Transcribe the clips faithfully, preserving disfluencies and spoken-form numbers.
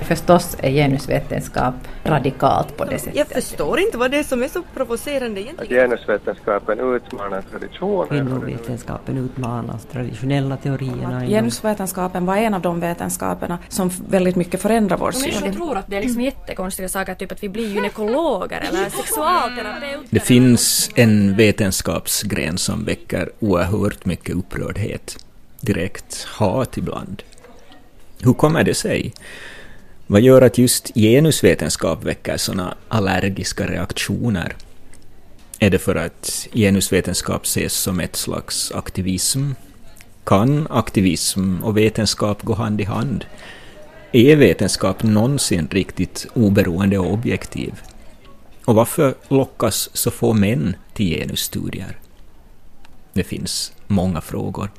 förstås är genusvetenskap radikalt på det sättet. Jag förstår inte vad det är som är så provocerande egentligen. Genusvetenskapen utmanar traditioner. Kvinnovetenskapen utmanar traditionella teorierna. Genusvetenskapen var en av de vetenskaperna som väldigt mycket förändrar vår syn. Jag tror att det är liksom jättekonstiga saker, typ att vi blir gynekologer eller sexualterapeuter. Det finns en vetenskapsgren som väcker oerhört mycket upprördhet. Direkt hat ibland. Hur kommer det sig? Vad gör att just genusvetenskap väcker sådana allergiska reaktioner? Är det för att genusvetenskap ses som ett slags aktivism? Kan aktivism och vetenskap gå hand i hand? Är vetenskap någonsin riktigt oberoende och objektiv? Och varför lockas så få män till genusstudier? Det finns många frågor.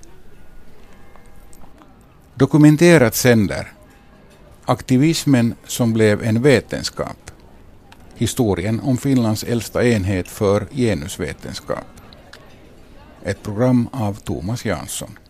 Dokumenterat sänder. Aktivismen som blev en vetenskap. Historien om Finlands äldsta enhet för genusvetenskap. Ett program av Thomas Jansson.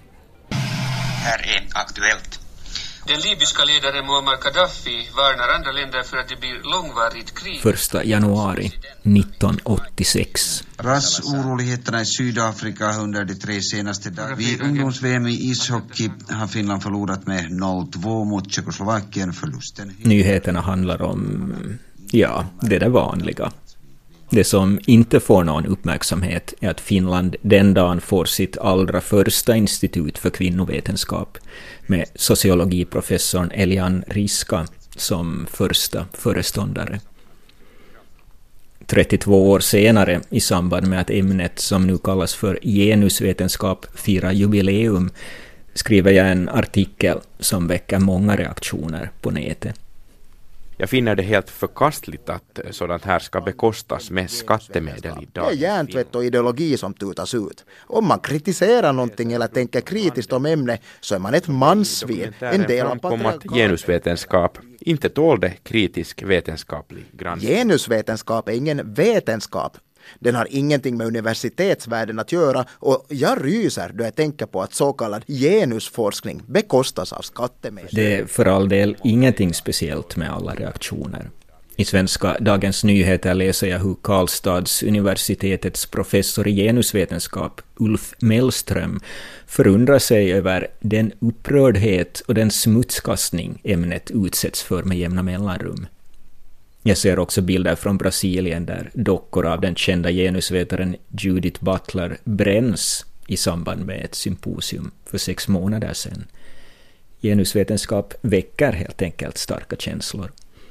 Här är Aktuellt. Den libyska ledaren Muammar Gaddafi varnar andra länder för att det blir långvarigt krig. första januari nittonhundraåttiosex. Rassoroligheterna i Sydafrika under de tre senaste dagarna. Vid ungdoms-V M i ishockey har Finland förlorat med noll två mot Tjeckoslovakien. Förlusten. Nyheterna handlar om, ja, det där vanliga. Det som inte får någon uppmärksamhet är att Finland den dagen får sitt allra första institut för kvinnovetenskap med sociologiprofessorn Elian Riska som första föreståndare. trettiotvå år senare, i samband med att ämnet som nu kallas för genusvetenskap firar jubileum, skriver jag en artikel som väcker många reaktioner på nätet. Jag finner det helt förkastligt att sådant här ska bekostas med skattemedel idag. Det är hjärntvätt och ideologi som tutas ut. Om man kritiserar någonting eller tänker kritiskt om ämne så är man ett mansvin. En del av framkom att genusvetenskap inte tålde kritisk vetenskaplig granskning. Genusvetenskap är ingen vetenskap. Den har ingenting med universitetsvärlden att göra och jag ryser då jag tänker på att så kallad genusforskning bekostas av skattemedel. Det är för all del ingenting speciellt med alla reaktioner. I svenska Dagens Nyheter läser jag hur Karlstads universitetets professor i genusvetenskap Ulf Mellström förundrar sig över den upprördhet och den smutskastning ämnet utsätts för med jämna mellanrum. Jag ser också bilder från Brasilien där dockor av den kända genusvetaren Judith Butler bränns i samband med ett symposium för sex månader sedan. Genusvetenskap väcker helt enkelt starka känslor.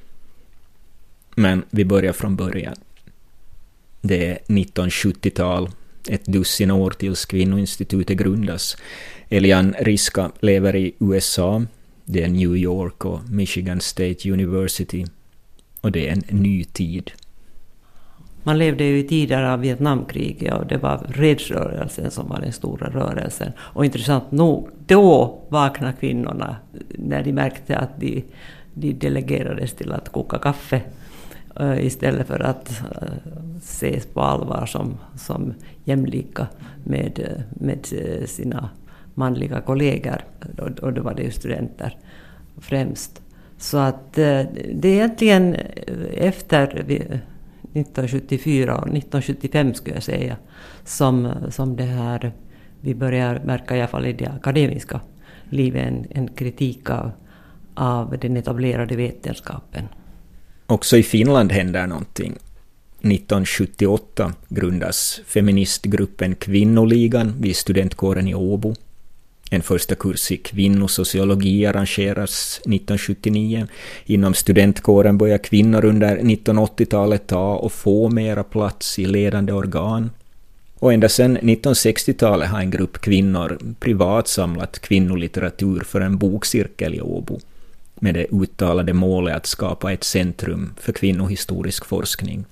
Men vi börjar från början. Det är nittonhundrasjuttiotal, ett dussin år tills kvinnoinstitutet grundas. Elian Riska lever i U S A, det är New York och Michigan State University. Och det är en ny tid. Man levde ju i tider av Vietnamkriget och det var fredsrörelsen som var den stora rörelsen. Och intressant nog, då vaknade kvinnorna när de märkte att de, de delegerades till att koka kaffe uh, istället för att uh, ses på allvar som, som jämlika med, med sina manliga kollegor. Och, och då var det ju studenter främst. Så att det är egentligen efter nittonhundrasjuttiofyra och nittonhundrasjuttiofem skulle jag säga som, som det här, vi börjar märka i alla fall i det akademiska livet en, en kritik av, av den etablerade vetenskapen. Också i Finland händer någonting. nittonhundrasjuttioåtta grundas feministgruppen Kvinnoligan vid studentkåren i Åbo. En första kurs i kvinnosociologi arrangeras nittonhundrasjuttionio. Inom studentkåren börjar kvinnor under nittonhundraåttiotalet ta och få mera plats i ledande organ. Och ända sedan nittonhundrasextiotalet har en grupp kvinnor privat samlat kvinnolitteratur för en bokcirkel i Åbo med det uttalade målet att skapa ett centrum för kvinnohistorisk forskning.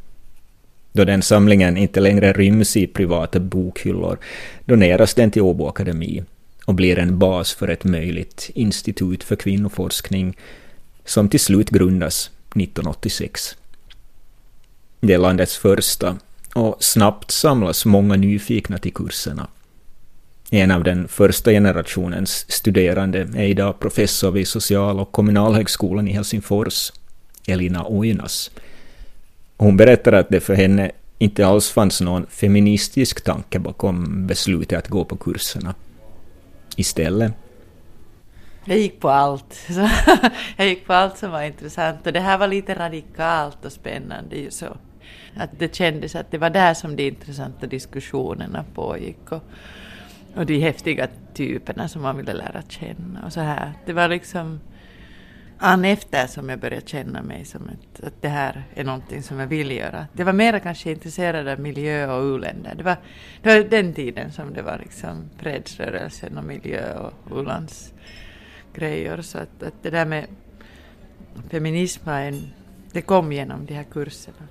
Då den samlingen inte längre ryms i privata bokhyllor doneras den till Åbo Akademi och blir en bas för ett möjligt institut för kvinnoforskning som till slut grundas nittonhundraåttiosex. Det är landets första och snabbt samlas många nyfikna till kurserna. En av den första generationens studerande är idag professor vid social- och kommunalhögskolan i Helsingfors, Elina Oinas. Hon berättar att det för henne inte alls fanns någon feministisk tanke bakom beslutet att gå på kurserna. Istället Jag gick på allt. Så jag gick på allt som var intressant. Och det här var lite radikalt och spännande. Ju så. Att det kändes att det var där som de intressanta diskussionerna pågick. Och, och de häftiga typerna som man ville lära känna. Och så här. Det var liksom an efter som jag började känna mig som ett, att det här är någonting som jag vill göra. Det var mer kanske intresserad av miljö och u-länder. Det var, det var den tiden som det var liksom fredsrörelsen och miljö och u-lands grejer, så att, att det där med feminism var en, det kom genom de här kurserna.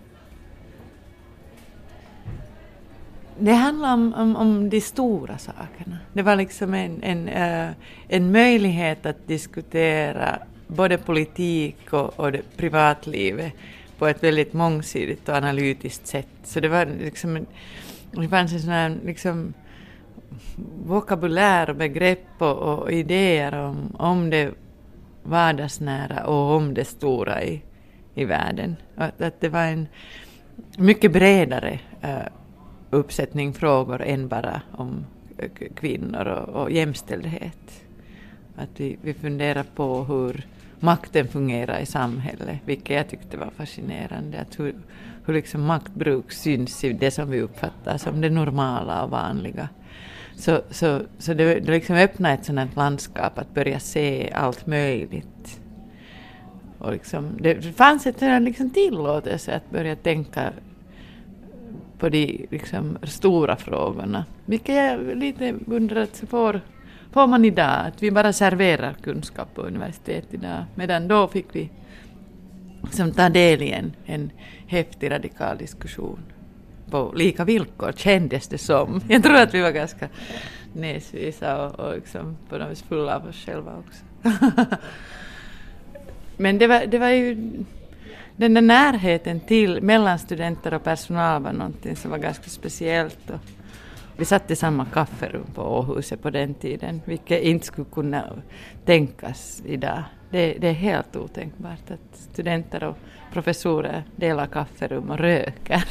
Det handlar om, om, om de stora sakerna. Det var liksom en, en, uh, en möjlighet att diskutera både politik och, och det privatlivet på ett väldigt mångsidigt och analytiskt sätt. Så det var liksom, det fanns en sån här liksom vokabulär och begrepp och, och idéer om, om det vardagsnära och om det stora i, i världen. Att, att det var en mycket bredare uh, uppsättning frågor än bara om kvinnor och, och jämställdhet. Att vi, vi funderar på hur makten fungerar i samhället, vilket jag tyckte var fascinerande. Att hur, hur liksom maktbruk syns i det som vi uppfattar som det normala och vanliga. Så, så, så det, det liksom öppnar ett sådant landskap att börja se allt möjligt. Och liksom, det fanns ett liksom tillåtelse att börja tänka på de liksom stora frågorna. Vilket jag lite undrar att får, får man idag. Att vi bara serverar kunskap på universitet idag. Medan då fick vi som ta del i en, en häftig radikal diskussion. På lika villkor kändes det som. Jag tror att vi var ganska näsvisa och, och liksom på något vis fulla av oss själva också. Men det var, det var ju den där närheten till mellan studenter och personal var någonting som var ganska speciellt. Och vi satt i samma kafferum på Åhuset på den tiden, vilket inte skulle kunna tänkas idag. Det, det är helt otänkbart att studenter och professorer delar kafferum och röker.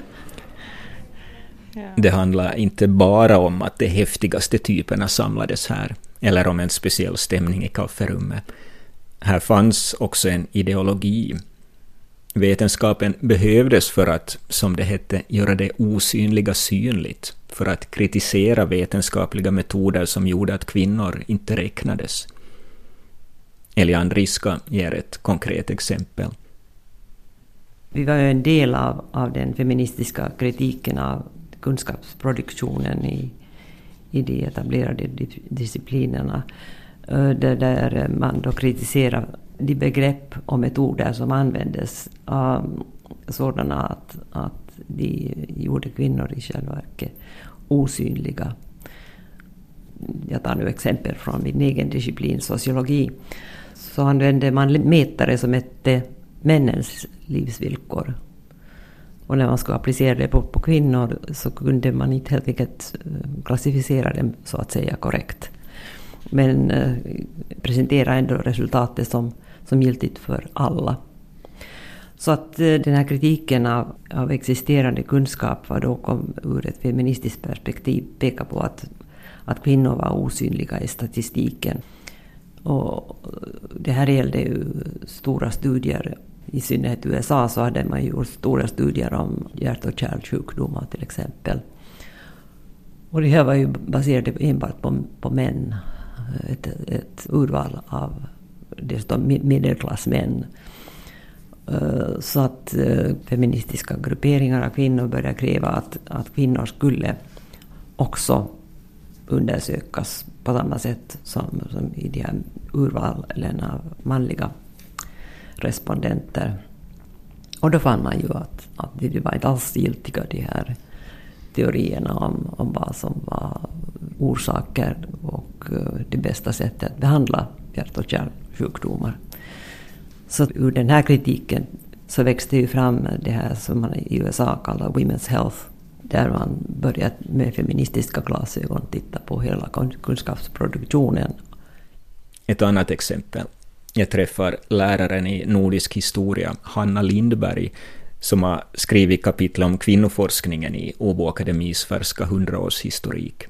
Ja. Det handlar inte bara om att de häftigaste typerna samlades här, eller om en speciell stämning i kafferummet. Här fanns också en ideologi. Vetenskapen behövdes för att, som det hette, göra det osynliga synligt, för att kritisera vetenskapliga metoder som gjorde att kvinnor inte räknades. Elian Riska ger ett konkret exempel. Vi var ju en del av, av den feministiska kritiken av kunskapsproduktionen i, i de etablerade disciplinerna, där, där man då kritiserar de begrepp och metoder som användes, um, sådana att, att de gjorde kvinnor i själva verket osynliga. Jag tar nu exempel från min egen disciplin, sociologi. Så använde man mätare som hette männens livsvillkor. Och när man skulle applicera det på, på kvinnor så kunde man inte helt enkelt klassificera dem så att säga korrekt. Men eh, presentera ändå resultatet som, som giltigt för alla. Så att eh, den här kritiken av, av existerande kunskap var då kom ur ett feministiskt perspektiv pekar på att, att kvinnor var osynliga i statistiken. Och det här gällde ju stora studier. I synnerhet i U S A så hade man gjort stora studier om hjärt- och kärlsjukdomar till exempel. Och det här var ju baserat enbart på, på män. Ett, ett urval av dessutom medelklassmän. Så att feministiska grupperingar av kvinnor började kräva att, att kvinnor skulle också undersökas på samma sätt som, som i de här urvalen av manliga respondenter. Och då fann man ju att, att det var inte alls giltiga de här teorierna om, om vad som var orsaker och det bästa sättet att behandla hjärt- och kärlsjukdomar. Så ur den här kritiken så växte ju fram det här som man i U S A kallar Women's Health där man börjat med feministiska glasögon titta på hela kunskapsproduktionen. Ett annat exempel. Jag träffar läraren i nordisk historia, Hanna Lindberg, som har skrivit kapitel om kvinnoforskningen i Åbo Akademis färska hundraårshistorik.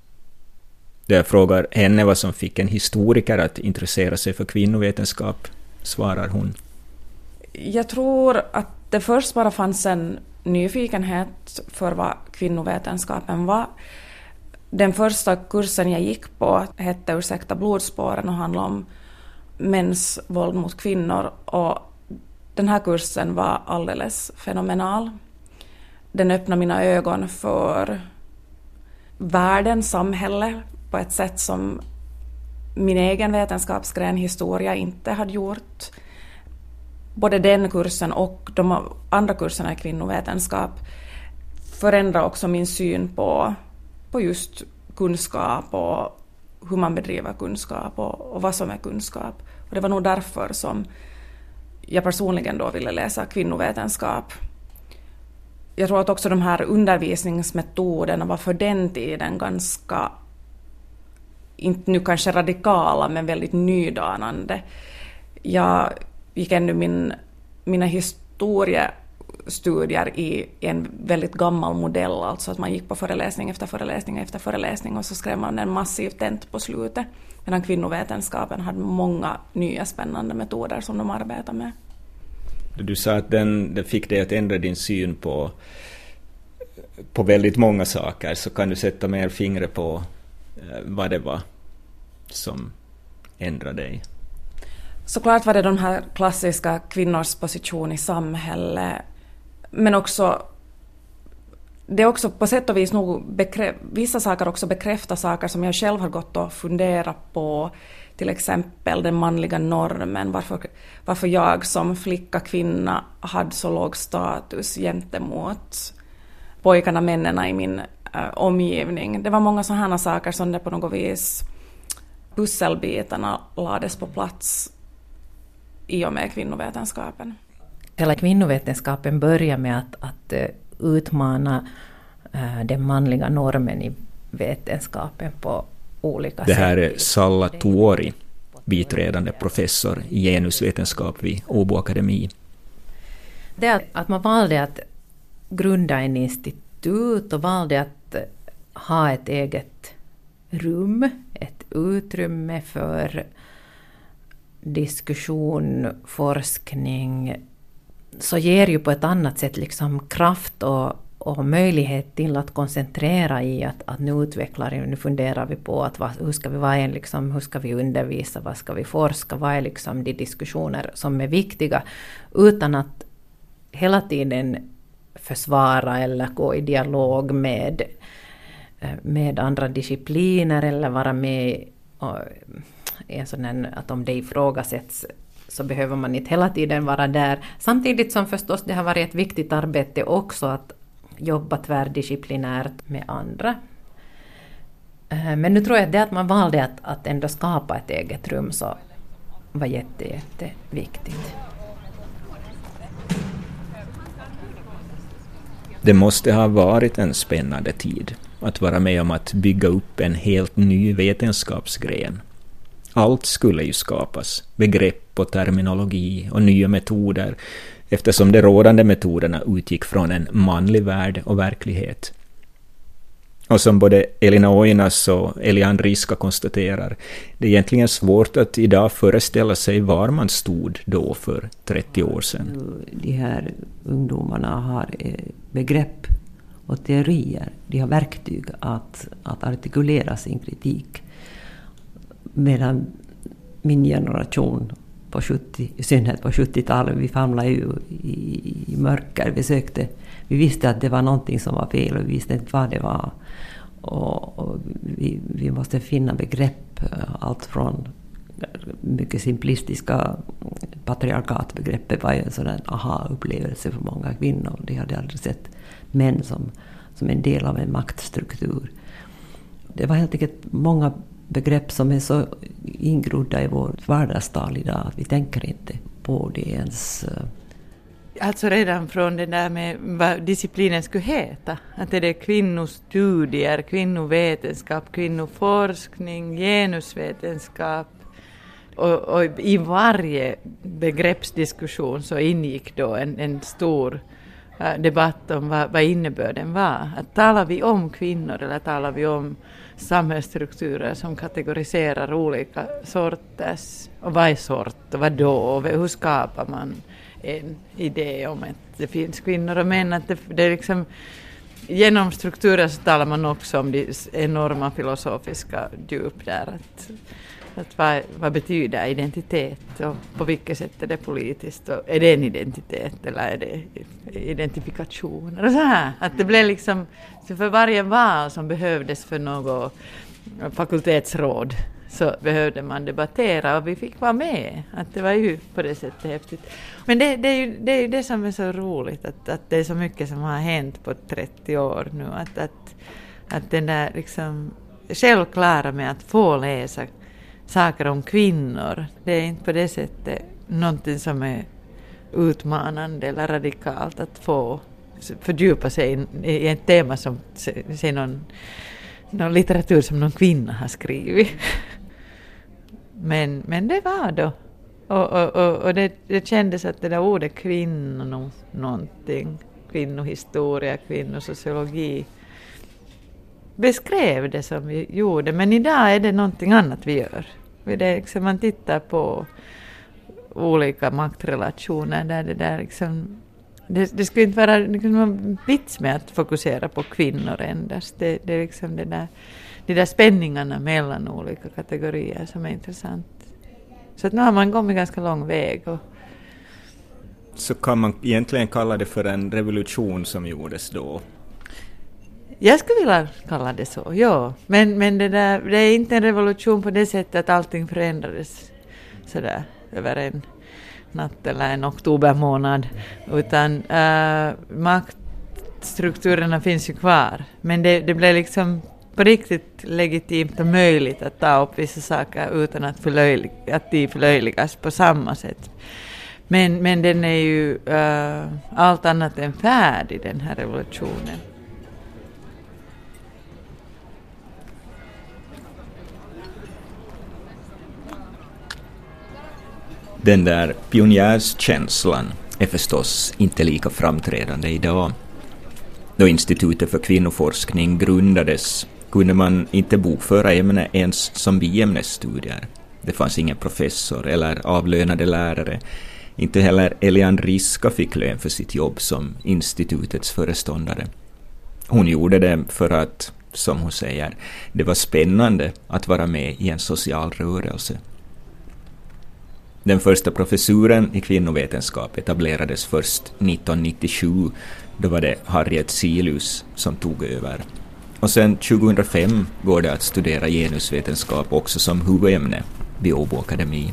Då jag frågar henne vad som fick en historiker att intressera sig för kvinnovetenskap, svarar hon. Jag tror att det först bara fanns en nyfikenhet för vad kvinnovetenskapen var. Den första kursen jag gick på hette Ursäkta blodspåren och handlade om mäns våld mot kvinnor. Och den här kursen var alldeles fenomenal. Den öppnade mina ögon för världen, samhälle, på ett sätt som min egen vetenskapsgren historia inte hade gjort. Både den kursen och de andra kurserna i kvinnovetenskap förändrar också min syn på, på just kunskap och hur man bedriver kunskap och, och vad som är kunskap. Och det var nog därför som jag personligen då ville läsa kvinnovetenskap. Jag tror att också de här undervisningsmetoderna var för den tiden ganska, inte nu kanske radikala, men väldigt nydanande. Jag gick ännu min, mina historiestudier i en väldigt gammal modell, alltså att man gick på föreläsning efter föreläsning efter föreläsning och så skrev man en massiv tent på slutet, medan kvinnovetenskapen hade många nya spännande metoder som de arbetar med. Du sa att den, den fick dig att ändra din syn på, på väldigt många saker, så kan du sätta mer fingret på eh, vad det var som ändrade dig? Såklart var det de här klassiska kvinnors position i samhället, men också det är också på sätt och vis nog bekrä- vissa saker också bekräftar saker som jag själv har gått och funderat på, till exempel den manliga normen, varför, varför jag som flicka kvinna hade så låg status gentemot pojkarna, männen i min äh, omgivning. Det var många sådana saker som det på något vis pusselbitarna lades på plats i och med kvinnovetenskapen. Hela kvinnovetenskapen börjar med att, att utmana uh, den manliga normen i vetenskapen på olika sätt. Det här är Salla Tuori, biträdande professor i genusvetenskap vid Åbo Akademi. Det att, att man valde att grunda en institut och valde att ha ett eget rum, ett utrymme för diskussion, forskning, så ger ju på ett annat sätt liksom kraft och, och möjlighet till att koncentrera i att, att nu utvecklar vi, nu funderar vi på att vad, hur ska vi vara en, liksom, hur ska vi undervisa, vad ska vi forska, vad är liksom de diskussioner som är viktiga, utan att hela tiden försvara eller gå i dialog med, med andra discipliner eller vara med och, en sån här, att om det ifrågasätts så behöver man inte hela tiden vara där. Samtidigt som förstås det har varit ett viktigt arbete också att jobba tvärdisciplinärt med andra. Men nu tror jag att det att man valde att, att ändå skapa ett eget rum så var jätte, jätte viktigt. Det måste ha varit en spännande tid att vara med om att bygga upp en helt ny vetenskapsgren. Allt skulle ju skapas, begrepp och terminologi och nya metoder, eftersom de rådande metoderna utgick från en manlig värld och verklighet. Och som både Elina Oinas och Elian Riska konstaterar, det är egentligen svårt att idag föreställa sig var man stod då för trettio år sedan. De här ungdomarna har begrepp och teorier, de har verktyg att, att artikulera sin kritik. Medan min generation på sjuttio, i synnerhet på sjuttiotalet, vi famlade ju i, i mörker. Vi sökte, vi visste att det var någonting som var fel och vi visste inte vad det var. Och, och vi, vi måste finna begrepp, allt från mycket simplistiska patriarkatbegreppet var ju en sån aha-upplevelse för många kvinnor. De hade aldrig sett män som, som en del av en maktstruktur. Det var helt enkelt många begrepp som är så ingrodda i vårt vardagstal idag att vi tänker inte på det ens. Alltså redan från det där med vad disciplinen skulle heta. Att det är kvinnostudier, kvinnovetenskap, kvinnoforskning, genusvetenskap. Och, och i varje begreppsdiskussion så ingick då en, en stor uh, debatt om vad, vad innebörden var. Att talar vi om kvinnor eller talar vi om samhällsstrukturer som kategoriserar olika sorters, och vad är sort och vad då, och hur skapar man en idé om att det finns kvinnor och män, att det, det är liksom genom strukturer så talar man också om det enorma filosofiska djup där, att, att vad, vad betyder identitet och på vilket sätt är det politiskt, och är det en identitet eller är det identifikationer och så här, att det blev liksom så för varje val som behövdes för något fakultetsråd så behövde man debattera och vi fick vara med. Att det var ju på det sättet häftigt. Men det, det är ju det, är ju det som är så roligt, att, att det är så mycket som har hänt på trettio år nu. Att, att, att den där liksom självklara med att få läsa saker om kvinnor, det är inte på det sättet någonting som är utmanande eller radikalt att få fördjupa sig i, i ett tema som säger någon, någon litteratur som någon kvinna har skrivit. Men, men det var då. Och, och, och, och det, det kändes att det där ordet kvinno någonting, kvinnohistoria, kvinnosociologi beskrev det som vi gjorde. Men idag är det någonting annat vi gör. Det är liksom, man tittar på olika maktrelationer där det där liksom, det, det skulle inte vara liksom någon vits med att fokusera på kvinnor endast. Det, det är liksom det där, de där spänningarna mellan olika kategorier som är intressant. Så att nu har man kommit ganska lång väg. Och så kan man egentligen kalla det för en revolution som gjordes då? Jag skulle vilja kalla det så, ja. Men, men det, där, det är inte en revolution på det sättet att allting förändrades sådär över en natt eller en oktobermånad. Utan äh, maktstrukturerna finns ju kvar. Men det, det blev liksom på riktigt legitimt och möjligt att ta upp vissa saker utan att, förlöjlig, att de förlöjligas på samma sätt. Men, men den är ju äh, allt annat än färdig, den här revolutionen. Den där pionjärskänslan är förstås inte lika framträdande idag. Då Institutet för kvinnoforskning grundades kunde man inte bokföra ämne ens som biämnesstudier. Det fanns ingen professor eller avlönade lärare. Inte heller Eliane Riska fick lön för sitt jobb som institutets föreståndare. Hon gjorde det för att, som hon säger, det var spännande att vara med i en social rörelse. Den första professuren i kvinnovetenskap etablerades först nittonhundranittiosju. Då var det Harriet Silus som tog över. Och sen tjugohundrafem går det att studera genusvetenskap också som huvudämne vid Åbo Akademi.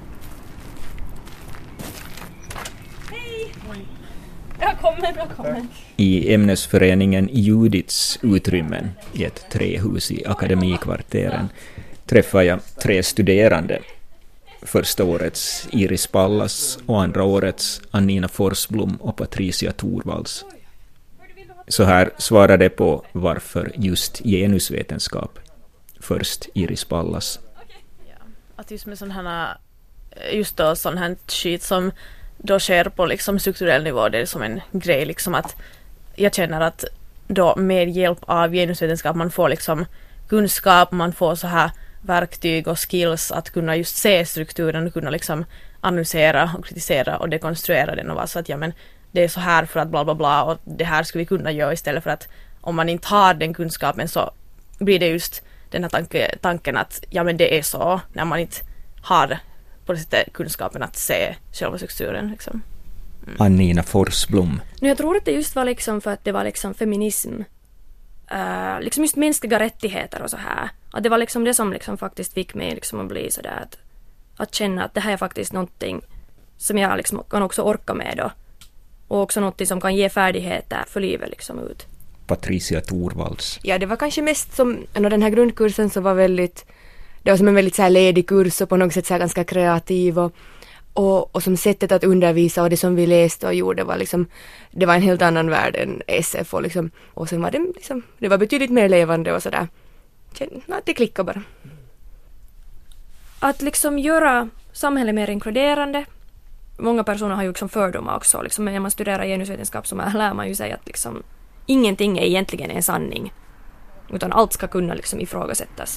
Hej! Jag kommer, jag kommer. I ämnesföreningen Judits utrymmen i ett trähus i akademikvarteren träffar jag tre studerande. Första årets Iris Pallas och andra årets Annina Forsblom och Patricia Thorvalds. Så här svarade på varför just genusvetenskap. Först Iris Pallas. Att just med sån här, just då sån här skit som då sker på liksom strukturell nivå, det är som en grej liksom att jag känner att då med hjälp av genusvetenskap man får liksom kunskap, man får så här verktyg och skills att kunna just se strukturen och kunna liksom analysera och kritisera och dekonstruera den och vara så att ja men det är så här för att bla bla bla och det här skulle vi kunna göra istället för att om man inte har den kunskapen så blir det just den här tanke, tanken att ja men det är så när man inte har på det sättet kunskapen att se själva strukturen liksom. Mm. Annina Forsblom. Nu jag tror att det just var liksom för att det var liksom feminism. Uh, liksom just mänskliga rättigheter och så här. Att det var liksom det som liksom faktiskt fick mig liksom att bli sådär att, att känna att det här är faktiskt någonting som jag liksom kan också orka med då. Och också någonting som kan ge färdigheter för livet liksom ut. Patricia Thorvalds. Ja, det var kanske mest som, den här grundkursen så var väldigt, det var som en väldigt så här ledig kurs och på något sätt så här ganska kreativ och Och, och som sättet att undervisa och det som vi läste och gjorde var liksom, det var en helt annan värld än S F och liksom, och sen var det liksom, det var betydligt mer levande och sådär. Det klickade bara. Att liksom göra samhället mer inkluderande. Många personer har ju liksom fördomar också. Liksom, när man studerar genusvetenskap så lär man ju sig att liksom, ingenting är egentligen en sanning. Utan allt ska kunna liksom ifrågasättas.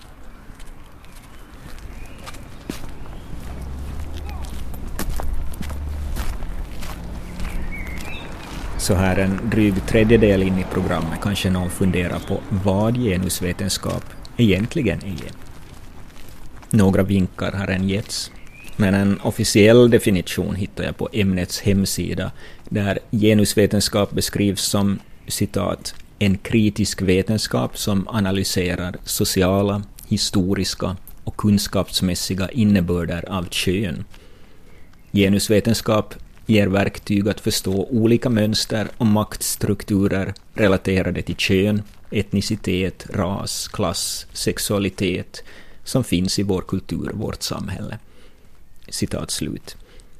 Så här en dryg tredjedel in i programmet kanske någon funderar på vad genusvetenskap egentligen är. Några vinkar har än getts, men en officiell definition hittar jag på ämnets hemsida där genusvetenskap beskrivs som citat en kritisk vetenskap som analyserar sociala, historiska och kunskapsmässiga innebörder av kön. Genusvetenskap ger verktyg att förstå olika mönster och maktstrukturer relaterade till kön, etnicitet, ras, klass, sexualitet som finns i vår kultur och vårt samhälle. Citat slut.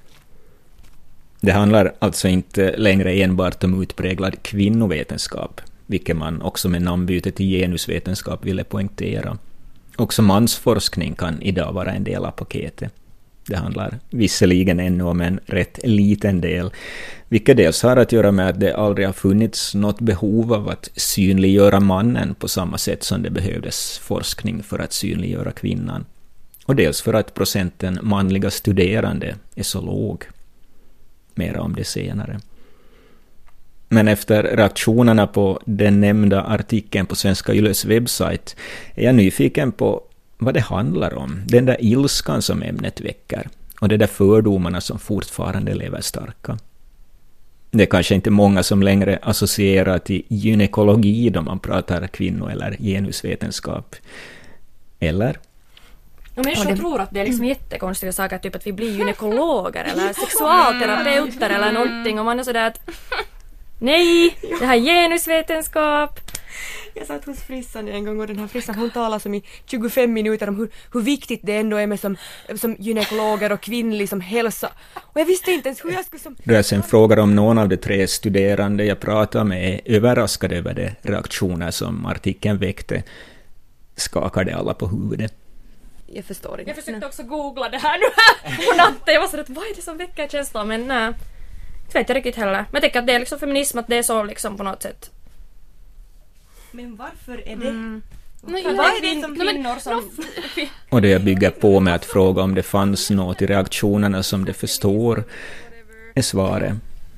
Det handlar alltså inte längre enbart om utpräglad kvinnovetenskap, vilket man också med namnbytet till genusvetenskap ville poängtera. Också mansforskning kan idag vara en del av paketet. Det handlar visserligen ännu om en rätt liten del, vilket dels har att göra med att det aldrig har funnits något behov av att synliggöra mannen på samma sätt som det behövdes forskning för att synliggöra kvinnan. Och dels för att procenten manliga studerande är så låg. Mer om det senare. Men efter reaktionerna på den nämnda artikeln på Svenska Yles webbsajt är jag nyfiken på vad det handlar om, den där ilskan som ämnet väcker och de där fördomarna som fortfarande lever starka. Det är kanske inte många som längre associerar till gynekologi då man pratar kvinno- eller genusvetenskap. Eller? Och människor det... tror att det är liksom jättekonstiga saker, typ att vi blir gynekologer eller sexualterapeuter eller någonting, och man är sådär att nej, det här är genusvetenskap. Jag satt hos frissan en gång och den här frissan hon talade som i tjugofem minuter om hur, hur viktigt det ändå är med som, som gynekologer och kvinnlig som hälsa. Och jag visste inte ens hur jag skulle som... Då jag sen frågar om någon av de tre studerande jag pratar med är överraskade över de reaktioner som artikeln väckte, skakade alla på huvudet. Jag förstår inte. Jag försökte också googla det här nu här på natten. Jag var så att vad är det som väcker känslor? Men nej, det vet jag riktigt heller. Men jag tänker att det är liksom feminism, att det är så liksom på något sätt. Men varför är det? Mm. Nej, vad är det som kvinnor som... Och det bygger på med att fråga om det fanns något i reaktionerna som det förstår är svaret.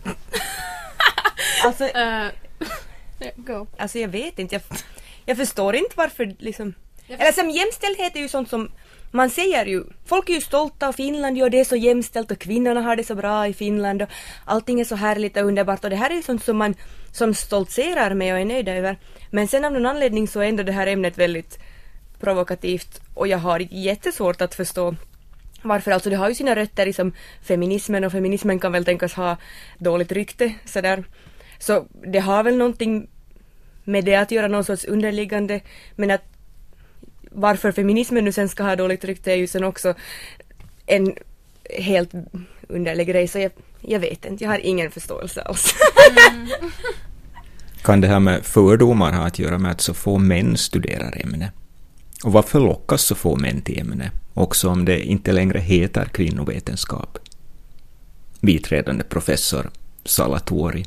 alltså, uh, go. alltså jag vet inte. Jag, jag förstår inte varför liksom... Eller som jämställdhet är ju sånt som man säger ju, folk är ju stolta av Finland och det är så jämställt och kvinnorna har det så bra i Finland och allting är så härligt och underbart och det här är ju sånt som man som stoltserar med och är nöjda över. Men sen av någon anledning så är ändå det här ämnet väldigt provokativt och jag har jättesvårt att förstå varför. Alltså det har ju sina rötter i som feminismen och feminismen kan väl tänkas ha dåligt rykte sådär. Så det har väl någonting med det att göra, någon sorts underliggande, men att varför feminismen nu sen ska ha dåligt rykte är ju sen också en helt underlig grej, så jag, jag vet inte, jag har ingen förståelse alls. Mm. Kan det här med fördomar ha att göra med att så få män studerar ämne? Och varför lockas så få män till ämne, också om det inte längre heter kvinnovetenskap? Biträdande professor Salatori.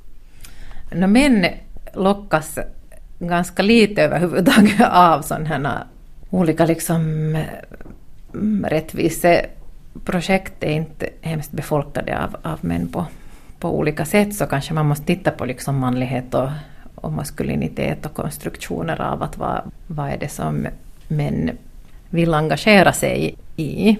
No, män lockas ganska lite överhuvudtaget av sådana här olika liksom rättviseprojekt är inte hemskt befolkade av, av män på, på olika sätt, så kanske man måste titta på liksom manlighet och, och maskulinitet och konstruktioner av att vad, vad är det som män vill engagera sig i.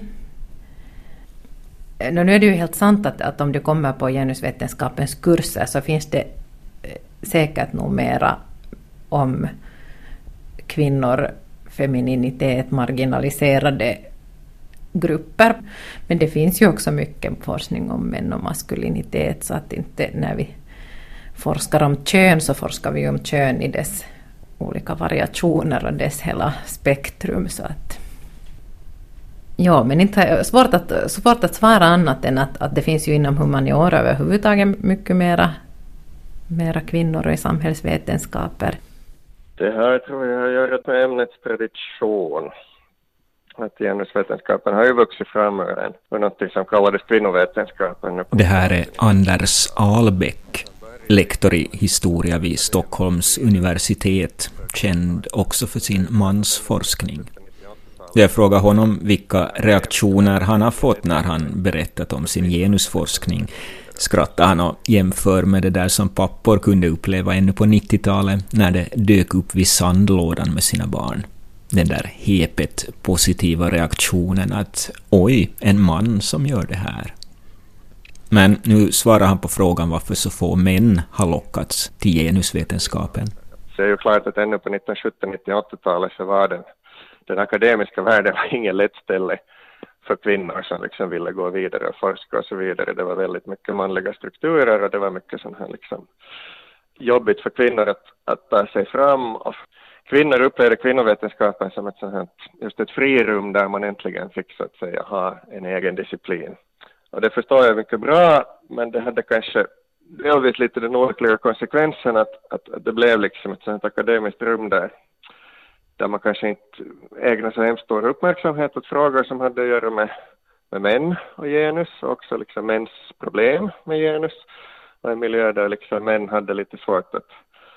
Nu är det ju helt sant att, att om du kommer på genusvetenskapens kurser så finns det säkert nog mera om kvinnor, femininitet, marginaliserade grupper. Men det finns ju också mycket forskning om män och maskulinitet, så att inte när vi forskar om kön så forskar vi om kön i dess olika variationer och dess hela spektrum. Så att Ja, men inte svårt att, svårt att svara annat än att, att det finns ju inom humaniora överhuvudtaget mycket mera, mera kvinnor i samhällsvetenskaper. Det här tror jag gör med ämnets prediction. Att genusvetenskapen har ju vuxit fram ur en, ur något som kallades kvinnovetenskapen. Det här är Anders Ahlbäck, lektor i historia vid Stockholms universitet, känd också för sin mansforskning. Jag frågar honom vilka reaktioner han har fått när han berättat om sin genusforskning. Skrattar han och jämför med det där som pappor kunde uppleva ännu på nittiotalet när det dök upp vid sandlådan med sina barn. Den där hepet positiva reaktionen att oj, en man som gör det här. Men nu svarar han på frågan varför så få män har lockats till genusvetenskapen. Det är ju klart att ännu på nittonhundrasjuttio nittioåttiotalet så var den, den akademiska världen var ingen lätt ställe för kvinnor som liksom ville gå vidare och forska och så vidare. Det var väldigt mycket manliga strukturer och det var mycket sån här liksom jobbigt för kvinnor att, att ta sig fram. Och kvinnor upplevde kvinnovetenskapen som ett sånt här, just ett frirum där man äntligen fick så att säga ha en egen disciplin. Och det förstår jag mycket bra, men det hade kanske delvis lite den olyckliga konsekvensen att, att, att det blev liksom ett sånt akademiskt rum där, där man kanske inte ägnade så hemskt stor uppmärksamhet åt frågor som hade att göra med, med män och genus, och också liksom mäns problem med genus, och en miljö där liksom män hade lite svårt att,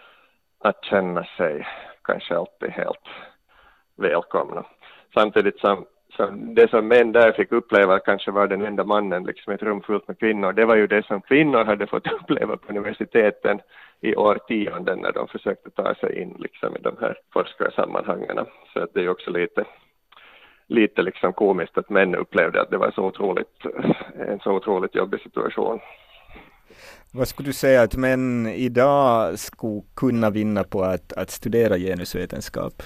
att känna sig kanske alltid helt välkomna. Samtidigt som, som det som män där fick uppleva kanske var den enda mannen liksom ett rum fullt med kvinnor. Det var ju det som kvinnor hade fått uppleva på universiteten i årtionden när de försökte ta sig in liksom i de här forskarsammanhangen. Så att det är också lite, lite liksom komiskt att män upplevde att det var så otroligt, en så otroligt jobbig situation. Vad skulle du säga att män idag skulle kunna vinna på att, att studera genusvetenskap?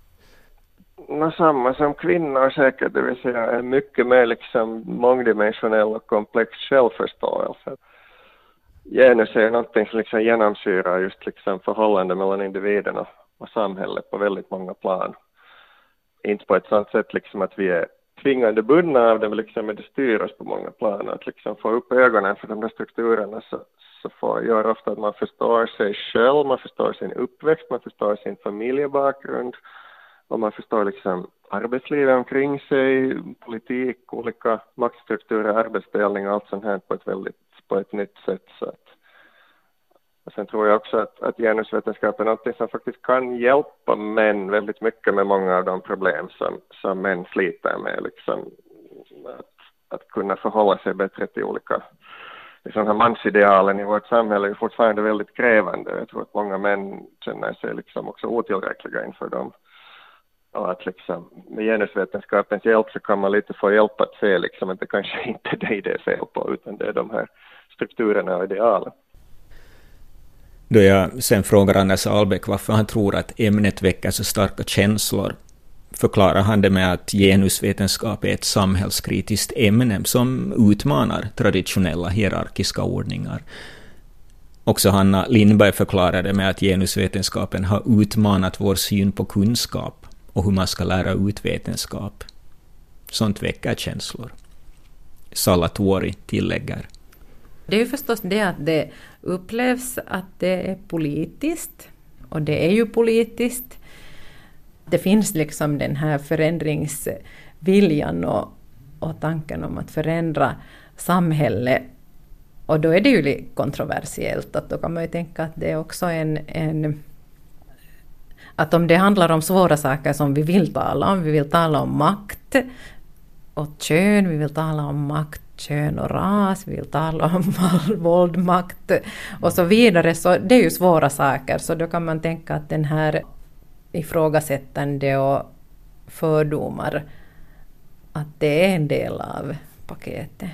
Nå, samma som kvinnor säkert, det vill säga en mycket mer liksom mångdimensionell och komplex självförståelse. Genus är någonting som liksom genomsyrar just liksom förhållande mellan individen och, och samhället på väldigt många plan. Inte på ett sånt sätt liksom att vi är tvingande bundna av det, men liksom det styr oss på många plan. Att liksom få upp ögonen för de där strukturerna så, så får gör ofta att man förstår sig själv, man förstår sin uppväxt, man förstår sin familjebakgrund, och man förstår liksom arbetslivet omkring sig, politik, olika maktstrukturer, arbetsdelning och allt sånt här på ett väldigt på ett nytt sätt. Så att, och sen tror jag också att, att genusvetenskap är något som faktiskt kan hjälpa män väldigt mycket med många av de problem som, som män sliter med. Liksom, att, att kunna förhålla sig bättre till olika liksom, här mansidealen i vårt samhälle är fortfarande väldigt krävande. Jag tror att många män känner sig liksom också otillräckliga inför dem. Och att liksom, med genusvetenskapens hjälp så kan man lite få hjälp att se liksom, att det kanske inte är det det är fel på, utan det är de här strukturerna och idealen. Då jag sen frågar Anders Ahlbäck varför han tror att ämnet väcker så starka känslor, förklarar han det med att genusvetenskap är ett samhällskritiskt ämne som utmanar traditionella hierarkiska ordningar. Också Hanna Lindberg förklarar det med att genusvetenskapen har utmanat vår syn på kunskap och hur man ska lära ut vetenskap. Sånt väcker känslor. Salla Tuori tillägger. Det är ju förstås det att det upplevs att det är politiskt, och det är ju politiskt. Det finns liksom den här förändringsviljan och, och tanken om att förändra samhället. Och då är det ju lite kontroversiellt, att då kan man ju tänka att det är också en, en att om det handlar om svåra saker som vi vill tala om, vi vill tala om makt och kön, vi vill tala om makt, kön och ras, vi vill tala om våld, makt och så vidare, så det är ju svåra saker, så då kan man tänka att den här ifrågasättande och fördomar, att det är en del av paketet.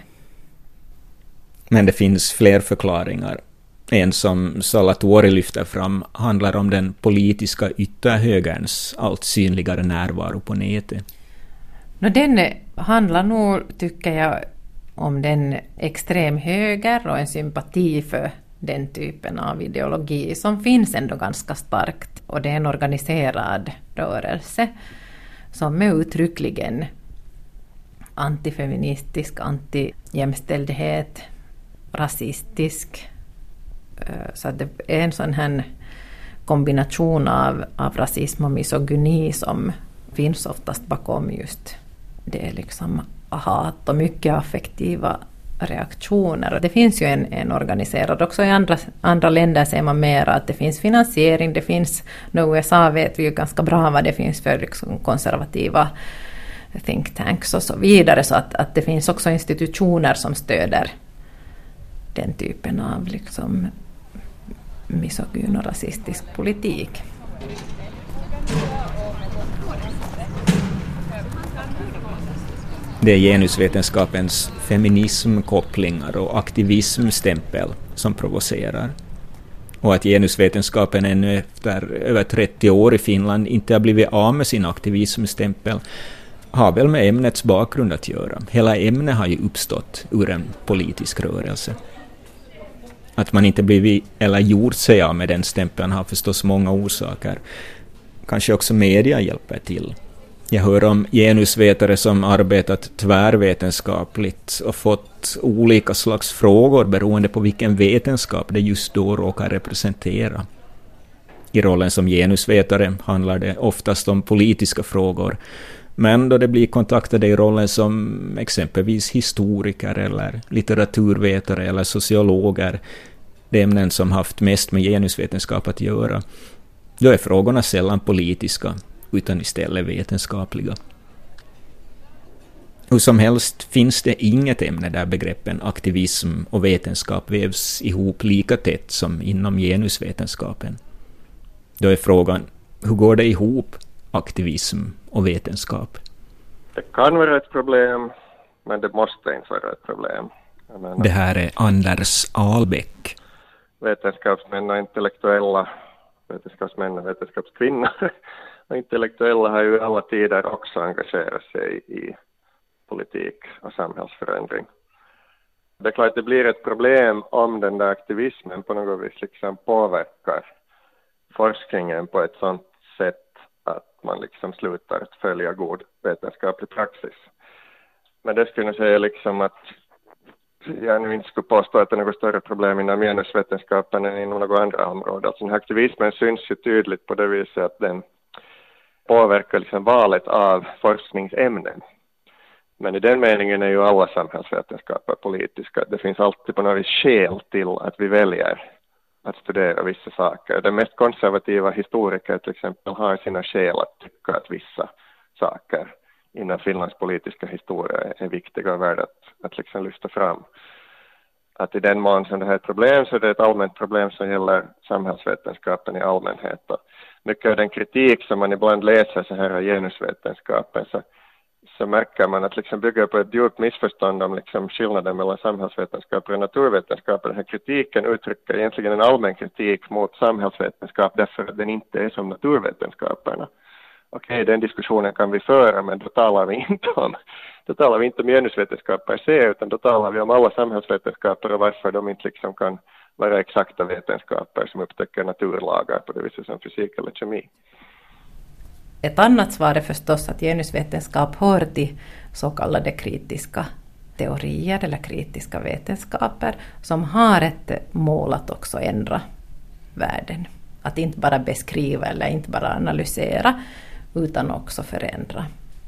Men det finns fler förklaringar. En som Salla Tuori lyfter fram handlar om den politiska ytterhögerns allt synligare närvaro på nätet. No, den handlar nog, tycker jag, om den extremhöger och en sympati för den typen av ideologi som finns ändå ganska starkt. Och det är en organiserad rörelse som är uttryckligen antifeministisk, antijämställdhet, rasistisk. Så det är en sån här kombination av, av rasism och misogyni som finns oftast bakom just det liksom hat och mycket affektiva reaktioner. Det finns ju en, en organiserad, också i andra, andra länder ser man mer att det finns finansiering, det finns, nu i U S A vet vi ju ganska bra vad det finns för liksom konservativa think tanks och så vidare, så att, att det finns också institutioner som stöder den typen av liksom misogyn och rasistisk politik. Det är genusvetenskapens feminismkopplingar och aktivismstämpel som provocerar. Och att genusvetenskapen ännu efter över trettio år i Finland inte har blivit av med sin aktivismstämpel har väl med ämnets bakgrund att göra. Hela ämnet har ju uppstått ur en politisk rörelse. Att man inte blivit eller gjort sig av med den stämpeln har förstås många orsaker. Kanske också media hjälper till. Jag hör om genusvetare som arbetat tvärvetenskapligt och fått olika slags frågor beroende på vilken vetenskap det just då råkar representera. I rollen som genusvetare handlar det oftast om politiska frågor, men då det blir kontaktade i rollen som exempelvis historiker eller litteraturvetare eller sociologer, de ämnen som haft mest med genusvetenskap att göra, då är frågorna sällan politiska utan istället vetenskapliga. Hur som helst finns det inget ämne där begreppen aktivism och vetenskap vävs ihop lika tätt som inom genusvetenskapen. Då är frågan, hur går det ihop, aktivism och vetenskap? Det kan vara ett problem, men det måste inte vara ett problem. Det här är Anders Ahlbäck. Vetenskapsmän och intellektuella, vetenskapsmän och vetenskapskvinnor och intellektuella har ju i alla tider också engagerat sig i politik och samhällsförändring. Det är klart att det blir ett problem om den där aktivismen på något vis liksom påverkar forskningen på ett sådant sätt att man liksom slutar att följa god vetenskaplig praxis. Men det skulle jag säga liksom att jag nu inte skulle påstå att det är något större problem inom genusvetenskapen än inom några andra områden. Alltså den här aktivismen syns ju tydligt på det viset att den påverkar liksom valet av forskningsämnen. Men i den meningen är ju alla samhällsvetenskaper politiska. Det finns alltid på något vis skäl till att vi väljer att studera vissa saker. De mest konservativa historiker till exempel har sina skäl att tycka att vissa saker inom Finlands politiska historia är viktiga och värda att, att liksom lyfta fram. Att i den mån som det här är ett problem så är det ett allmänt problem som gäller samhällsvetenskapen i allmänhet. Och mycket av den kritik som man ibland läser så här av genusvetenskapen så, så märker man att liksom bygger på ett djupt missförstånd om liksom skillnaden mellan samhällsvetenskaper och naturvetenskaper. Den här kritiken uttrycker egentligen en allmän kritik mot samhällsvetenskap därför att den inte är som naturvetenskaperna. Okej, den diskussionen kan vi föra, men då talar vi inte om, då talar vi inte om genusvetenskap per se, utan då talar vi om alla samhällsvetenskaper och varför de inte liksom kan vara exakta vetenskaper som upptäcker naturlagar på det viset som fysik eller kemi. Ett annat svar är förstås att genusvetenskap hör till så kallade kritiska teorier eller kritiska vetenskaper som har ett mål att också ändra världen. Att inte bara beskriva eller inte bara analysera utan också förändra.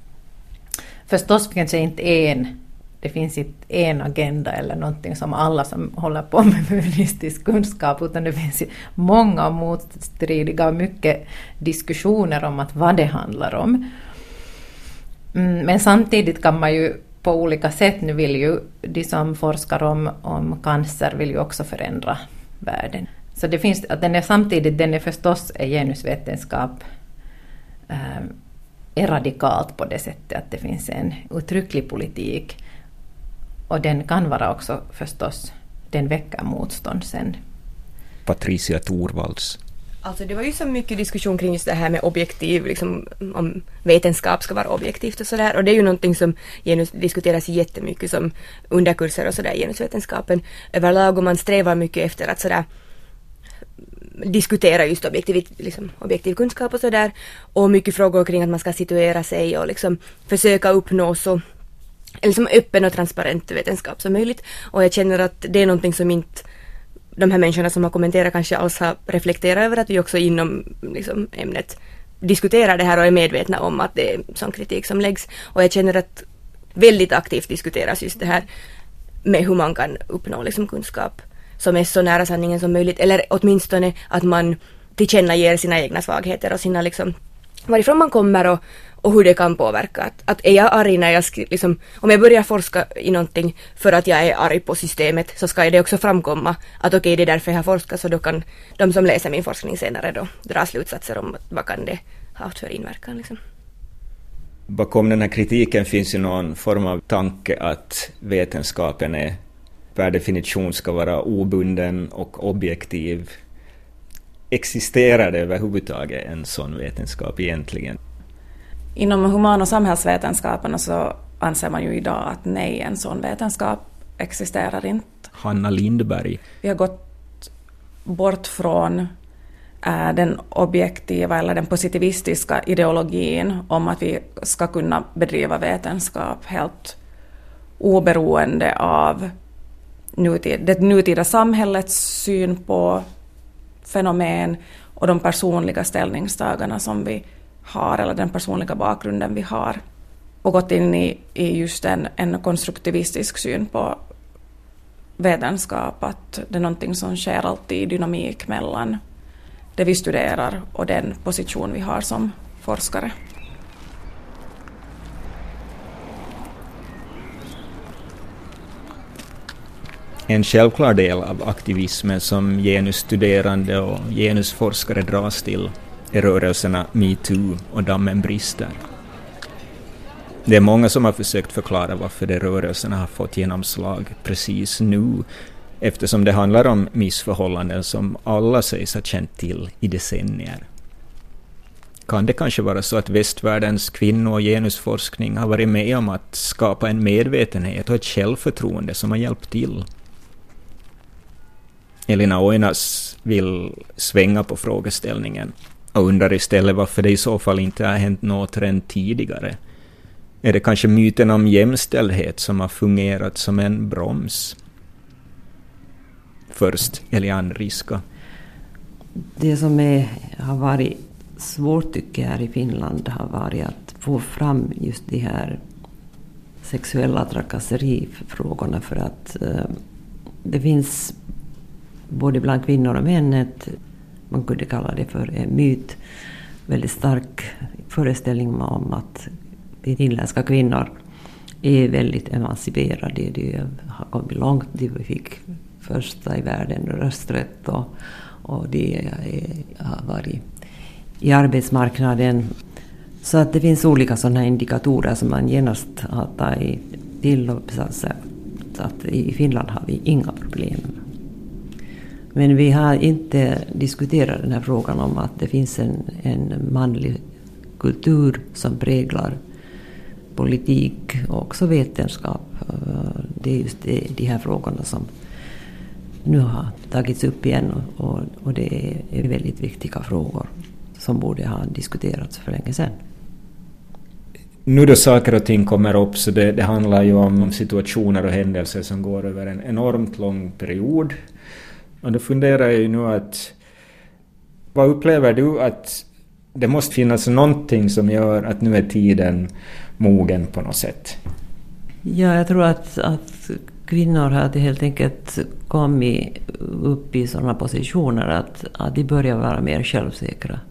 Förstås finns det inte en, det finns inte en agenda eller någonting som alla som håller på med feministisk kunskap, utan det finns många motstridiga och mycket diskussioner om att vad det handlar om. Men samtidigt kan man ju på olika sätt, nu vill ju de som forskar om, om cancer vill ju också förändra världen. Så det finns, att den är samtidigt, den är förstås är genusvetenskap äh, är radikalt på det sättet att det finns en uttrycklig politik och den kan vara också förstås, den väcker motstånd sen. Patricia Thorvalds. Alltså det var ju så mycket diskussion kring just det här med objektiv, liksom om vetenskap ska vara objektivt och sådär, och det är ju någonting som genus diskuteras jättemycket som underkurser och sådär i genusvetenskapen överlag, och man strävar mycket efter att sådär diskutera just objektiv, liksom, objektiv kunskap och sådär, och mycket frågor kring att man ska situera sig och liksom försöka uppnå så eller som öppen och transparent vetenskap som möjligt. Och jag känner att det är någonting som inte de här människorna som har kommenterat kanske alls har reflekterat över, att vi också inom liksom, ämnet diskuterar det här och är medvetna om att det är sån kritik som läggs. Och jag känner att väldigt aktivt diskuteras just det här med hur man kan uppnå liksom, kunskap som är så nära sanningen som möjligt, eller åtminstone att man tillkännager sina egna svagheter och sina liksom, varifrån man kommer och, och hur det kan påverka. Att, att är jag arg när jag skri, liksom, om jag börjar forska i någonting för att jag är arg på systemet, så ska det också framkomma att okej, okay, det är därför jag har forskat, så då kan de som läser min forskning senare då dra slutsatser om vad kan det ha haft för inverkan. Liksom. Bakom den här kritiken finns ju någon form av tanke att vetenskapen är per definition ska vara obunden och objektiv. Existerar det överhuvudtaget en sån vetenskap egentligen? Inom human- och samhällsvetenskaperna så anser man ju idag att nej, en sån vetenskap existerar inte. Hanna Lindberg. Vi har gått bort från äh, den objektiva eller den positivistiska ideologin om att vi ska kunna bedriva vetenskap helt oberoende av nutid, det nutida samhällets syn på fenomen och de personliga ställningstagarna som vi har, eller den personliga bakgrunden vi har, och gått in i, i just en, en konstruktivistisk syn på vetenskap, att det är någonting som sker alltid i dynamik mellan det vi studerar och den position vi har som forskare. En självklar del av aktivismen som genusstuderande och genusforskare dras till är rörelserna MeToo och Dammen brister. Det är många som har försökt förklara varför de rörelserna har fått genomslag precis nu, eftersom det handlar om missförhållanden som alla sägs ha känt till i decennier. Kan det kanske vara så att västvärldens kvinno- och genusforskning har varit med om att skapa en medvetenhet och ett självförtroende som har hjälpt till? Elina Oinas vill svänga på frågeställningen och undrar istället varför det i så fall inte har hänt något redan tidigare. Är det kanske myten om jämställdhet som har fungerat som en broms? Först Eliane Riska. Det som är, har varit svårt tycker jag här i Finland har varit att få fram just de här sexuella trakasserifrågorna, för att eh, det finns både bland kvinnor och män ett, man kunde kalla det för en myt, väldigt stark föreställning om att de finländska kvinnor är väldigt emanciperade. De har kommit långt, de fick första i världen rösträtt och, och de är, har varit i arbetsmarknaden. Så att det finns olika sådana indikatorer som man genast har tagit till och sagt att i Finland har vi inga problem. Men vi har inte diskuterat den här frågan om att det finns en, en manlig kultur som präglar politik och också vetenskap. Det är just det, de här frågorna som nu har tagits upp igen, och, och det är väldigt viktiga frågor som borde ha diskuterats för länge sedan. Nu då saker och ting kommer upp, så det, det handlar ju om situationer och händelser som går över en enormt lång period. Och då funderar jag ju nu att, vad upplever du att det måste finnas någonting som gör att nu är tiden mogen på något sätt? Ja, jag tror att, att kvinnor har helt enkelt kommit upp i sådana positioner att, att de börjar vara mer självsäkra.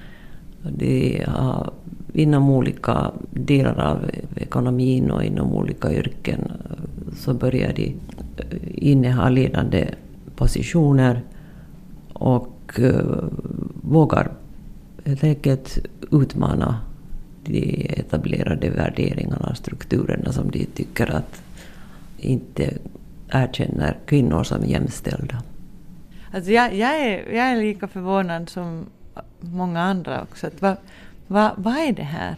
De har, inom olika delar av ekonomin och inom olika yrken så börjar de inneha ledande positioner och uh, vågar helt enkelt utmana de etablerade värderingarna och strukturerna som de tycker att inte erkänner kvinnor som jämställda. Alltså jag, jag, är, jag är lika förvånad som många andra också. Att vad, vad, vad är det här?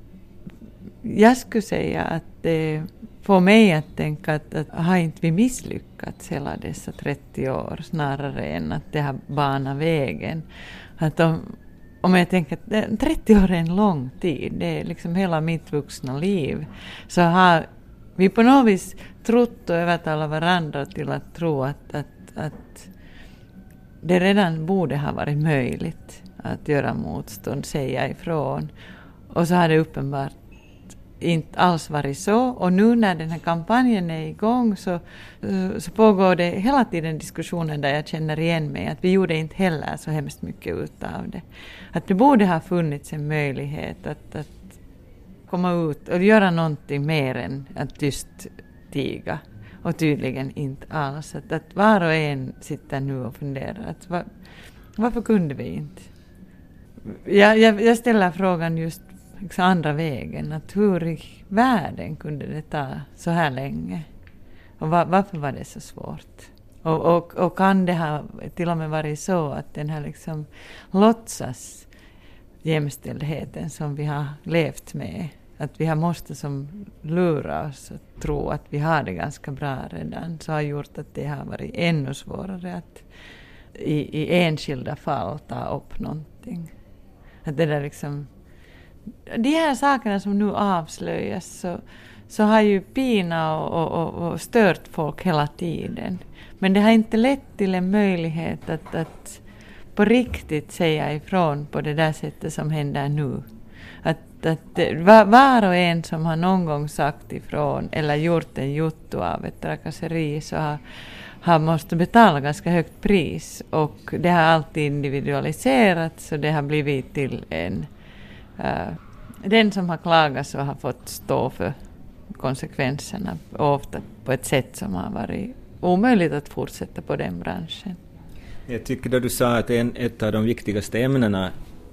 Jag skulle säga att det får mig att tänka att, att har inte vi misslyckats hela dessa trettio år, snarare än att det har banat vägen. Att om, om jag tänker att trettio år är en lång tid, det är liksom hela mitt vuxna liv, så har vi på något vis trott och övertalat varandra till att tro att, att, att det redan borde ha varit möjligt att göra motstånd, säga ifrån. Och så har det uppenbart inte alls varit så. Och nu när den här kampanjen är igång så, så pågår det hela tiden diskussioner där jag känner igen mig. Att vi gjorde inte heller så hemskt mycket utav det. Att det borde ha funnits en möjlighet att, att komma ut och göra någonting mer än att tyst tiga. Och tydligen inte alls. Att, att var och en sitter nu och funderar. Att var, varför kunde vi inte? Jag, jag, jag ställer frågan just liksom andra vägen. Att hur i världen kunde det ta så här länge? Och var, varför var det så svårt? Och, och, och kan det ha till och med varit så att den här liksom låtsas jämställdheten som vi har levt med, att vi har måste som lura oss att tro att vi har det ganska bra redan, så har gjort att det har varit ännu svårare att i, i enskilda fall ta upp någonting. Att det där liksom, de här sakerna som nu avslöjas så, så har ju pina och, och, och stört folk hela tiden. Men det har inte lett till en möjlighet att, att på riktigt säga ifrån på det där sättet som händer nu. Att, att var och en som har någon gång sagt ifrån eller gjort en jotto av ett trakasseri så har, har måste betala ganska högt pris. Och det har alltid individualiserats och det har blivit till en... Uh, den som har klagat så har fått stå för konsekvenserna, ofta på ett sätt som har varit omöjligt att fortsätta på den branschen. Jag tycker att du sa att en, ett av de viktigaste ämnena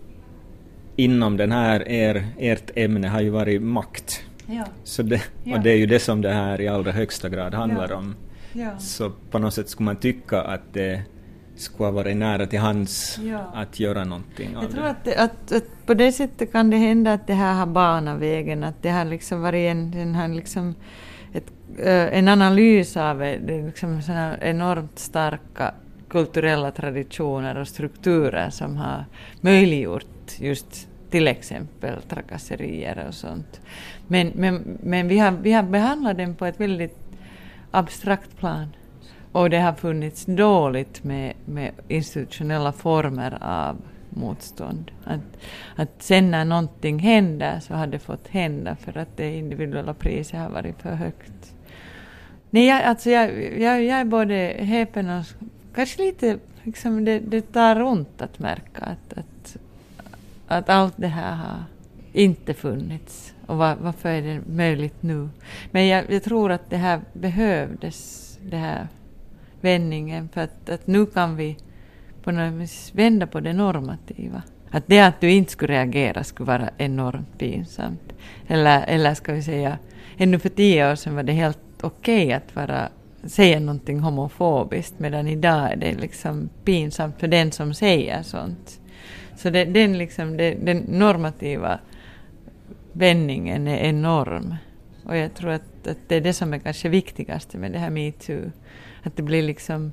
inom den här er, ert ämne har ju varit makt. Ja. Så det, ja. Och det är ju det som det här i allra högsta grad handlar ja. om. Ja. Så på något sätt skulle man tycka att det skulle vara nära till hands ja. att göra någonting av jag tror det. Att, det, att, att på det sättet kan det hända att det här har banat vägen, att det har liksom varit en, en, har liksom ett, en analys av det, liksom såna enormt starka kulturella traditioner och strukturer som har möjliggjort just till exempel trakasserier och sånt. Men, men, men vi, har, vi har behandlat den på ett väldigt abstrakt plan. Och det har funnits dåligt med, med institutionella former av motstånd. Att, att sen när någonting händer så har det fått hända för att det individuella priset har varit för högt. Nej, jag, alltså jag, jag, jag är både häpen och kanske lite, liksom det, det tar ont att märka att, att, att allt det här har inte funnits. Och var, varför är det möjligt nu? Men jag, jag tror att det här behövdes, det här vändningen, för att, att nu kan vi på något vis vända på det normativa. Att det att du inte skulle reagera skulle vara enormt pinsamt. Eller, eller ska vi säga, ännu för tio år sedan var det helt okej okay att vara, säga någonting homofobiskt, medan idag är det liksom pinsamt för den som säger sånt. Så det, den, liksom, det, den normativa vändningen är enorm. Och jag tror att, att det är det som är kanske viktigaste med det här MeToo. Att det blir liksom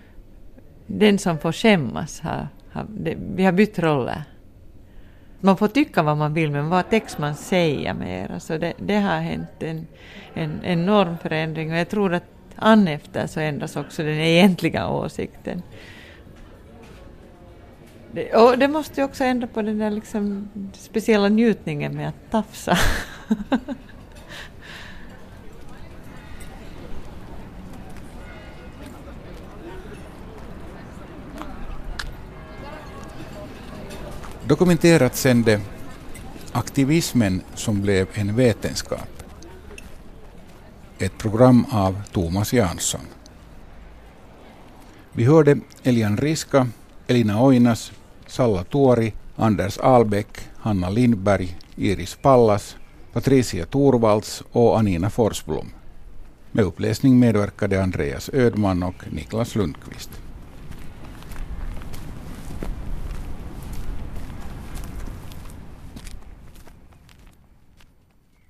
den som får skämmas. Har, har, det, vi har bytt roller. Man får tycka vad man vill, men vad text man säger mer. Alltså det, det har hänt en, en enorm förändring. Och jag tror att an efter så ändras också den egentliga åsikten. Det, och det måste ju också ändra på den där liksom speciella njutningen med att tafsa. Dokumenterat sände Aktivismen som blev en vetenskap. Ett program av Thomas Jansson. Vi hörde Elian Riska, Elina Oinas, Salla Tuori, Anders Albeck, Hanna Lindberg, Iris Pallas, Patricia Thorvalds och Anina Forsblom. Med uppläsning medverkade Andreas Ödman och Niklas Lundqvist.